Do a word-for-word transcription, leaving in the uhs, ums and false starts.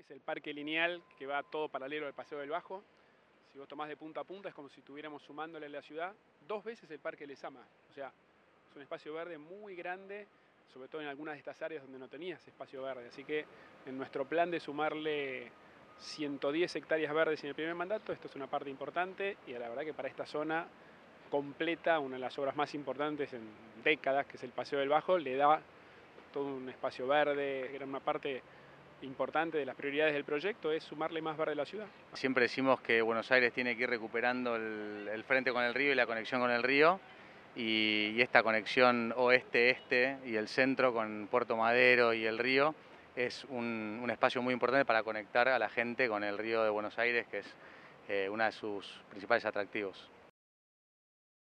es el parque lineal que va todo paralelo al Paseo del Bajo. Si vos tomás de punta a punta es como si estuviéramos sumándole a la ciudad dos veces el Parque Lezama. O sea, es un espacio verde muy grande, sobre todo en algunas de estas áreas donde no tenías espacio verde. Así que en nuestro plan de sumarle ciento diez hectáreas verdes en el primer mandato, esto es una parte importante y la verdad que para esta zona completa una de las obras más importantes en décadas, que es el Paseo del Bajo, le da todo un espacio verde, era una parte importante de las prioridades del proyecto, es sumarle más verde a la ciudad. Siempre decimos que Buenos Aires tiene que ir recuperando el, el frente con el río y la conexión con el río, y, y esta conexión oeste-este y el centro con Puerto Madero y el río es un, un espacio muy importante para conectar a la gente con el río de Buenos Aires, que es eh, uno de sus principales atractivos.